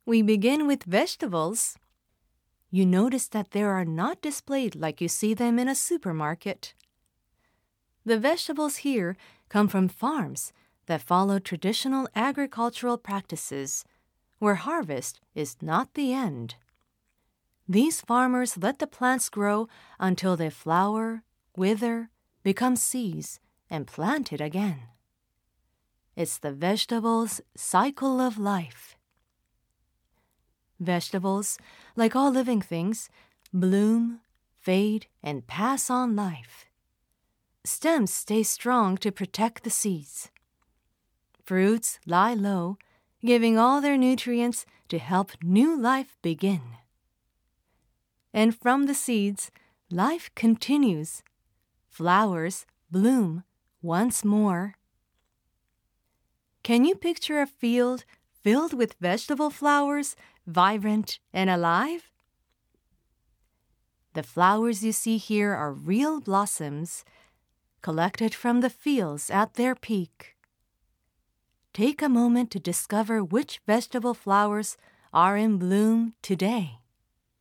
We begin with vegetables. You notice that they are not displayed like you see them in a supermarket. The vegetables here come from farms that follow traditional agricultural practices, where harvest is not the end. These farmers let the plants grow until they flower, wither, become seeds, and plant it again. It's the vegetable's cycle of life. Vegetables, like all living things, bloom, fade, and pass on life. Stems stay strong to protect the seeds. Fruits lie low, giving all their nutrients to help new life begin. And from the seeds, life continues. Flowers bloom once more. Can you picture a field filled with vegetable flowers, vibrant and alive? The flowers you see here are real blossoms, collected from the fields at their peak. Take a moment to discover which vegetable flowers are in bloom today.